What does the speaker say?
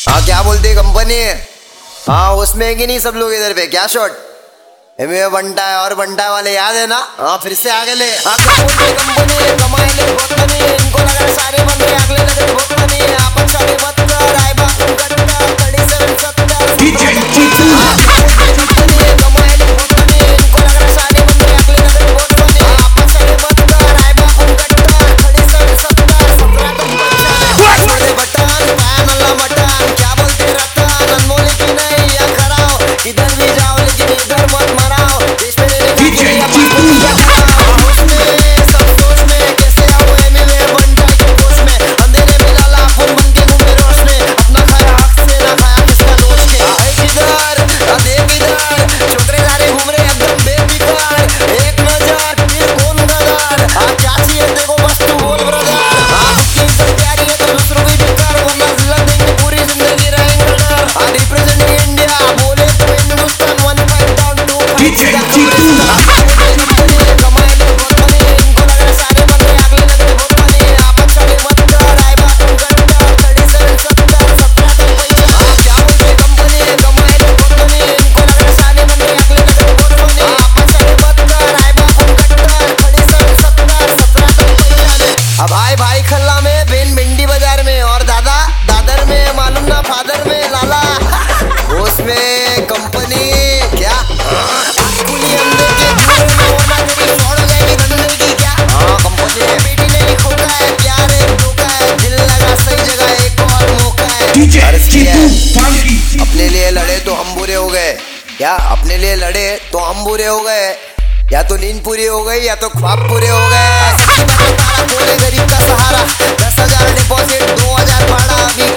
हाँ क्या बोलती है कंपनी? हाँ उसमें है कि नहीं सब लोग इधर पे? क्या शॉट में बंटा है और बंटा वाले याद है ना? हाँ फिर से आगे ले। हाँ क्या बोलती है कंपनी? कमाए ले बहुत मनी, इनको लगा सारे बंदे अगले लगे बहुत मनी। आपन सारे मत कर आए बाप गट्टा 3770 DJ Chitu कमाए ले बहुत मनी, इनको लगा सारे बंदे अगले लगे बहुत मनी। आपन सारे मत कर आए बाप गट्टा 3770 बटन पैन अल्लाह मटन। क्या बोलते रतन अनमोल की नहीं या खराओ, इधर भी जाओ लेकिन इधर मत मराओ। देश में रहने का DJ कोई Chitu होश में सब सोच में कैसे आओ एमएलए बन जाए के होश में। अंधेरे में लाला फूल बन के घूमे रोश में, अपना खाया हक से ना खाया किसका दोष के। किधर देख इधर छोकरे सारे घूम रहे एकदम बेफिकर। एक नजर फिर कौन गदर, क्या चाहिए देखो बस तू बोल ब्रदर। आपकी इज्जत प्यारी है तो दूसरों की भी कर, वरना जिल्लत देंगे पूरी जिंदगी रहेंगे डर। रिप्रेजेंटिंग इंडिया बोले तो हिंदुस्तान 1 5 डाउन 2 DJ Chitu कमाए ले बहुत मनी, इनको लग रहा सारे बंदे अगले लग रहे बहुत मनी। आपन सारे मत कर आए बात गट्टा 3770 क्या बोलते कंपनी? कमाए ले बहुत मनी, इनको लग रहा सारे बंदे अगले लग रहे बहुत मनी। आपन सारे मत कर आए बात गट्टा 3770 अब भाई खल्ला में बेन भिंडी बाजार में और दादा दादर में मालूम ना फादर में लाला उसमें कंपनी क्या कुली अंदर के दूर में होना तेरी छोड़ जाएगी धंधे की क्या। हाँ कंपनी है बेटी ने भी खोका है, प्यार है धोखा है, दिल लगा सही जगह एक और मौका है। DJ अर्ज किया Chitu है, Funky अपने लिए लड़े तो हम बुरे हो गए। क्या अपने लिए लड़े तो हम बुरे हो गए? या तो नींद पूरी हो गई या तो ख्वाब पूरे हो गए। सच्ची बात तारा बोले गरीब का सहारा, 10,000 डिपॉजिट 2,000 भाड़ा, अभी